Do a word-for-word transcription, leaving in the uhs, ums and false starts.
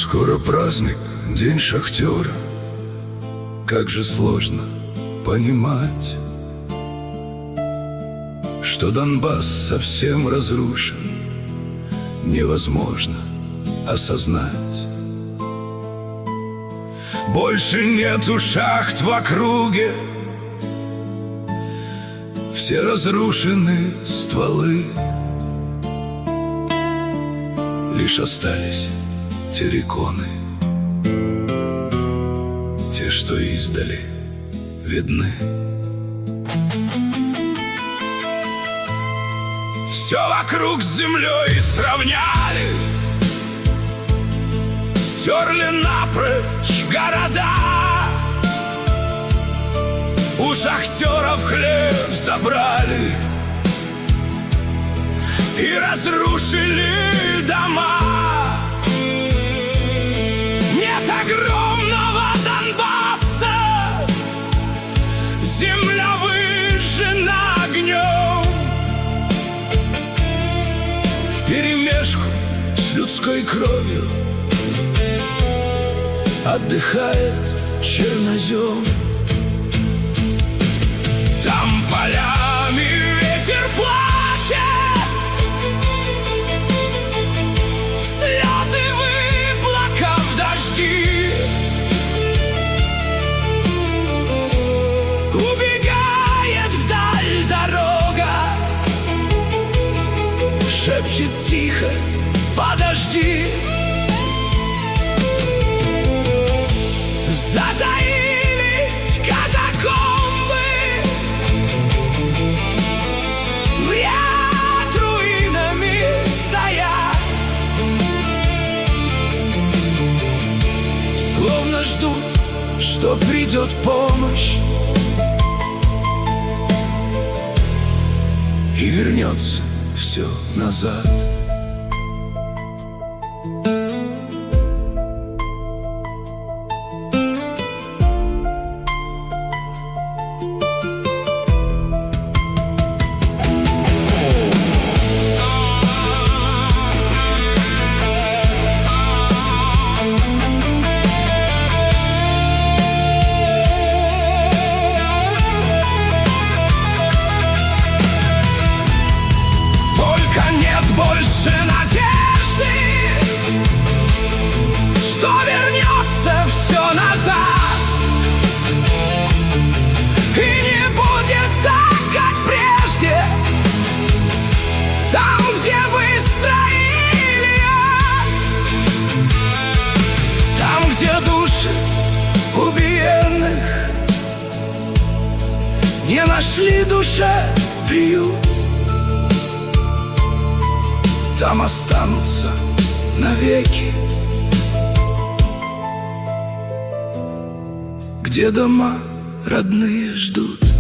Скоро праздник, день шахтера. Как же сложно понимать, что Донбасс совсем разрушен, невозможно осознать. Больше нету шахт в округе, все разрушены стволы. Лишь остались терриконы, те, что издали видны. Все вокруг с землей сравняли, стерли напрочь города. У шахтеров хлеб забрали и разрушили дома. Нет огромного Донбасса, земля выжжена огнем. Вперемешку с людской кровью отдыхает чернозем. Там полями ветер плачет, слезы в облака, в дожди. Убегает вдаль дорога, шепчет тихо: подожди. Затаились катакомбы, в ряд руинами стоят, словно ждут, что придет помощь и вернется все назад. Больше надежды, что вернется все назад, и не будет так, как прежде. Там, где выстроили ад, там, где души убиенных не нашли душе приют, там останутся навеки, где дома родные ждут.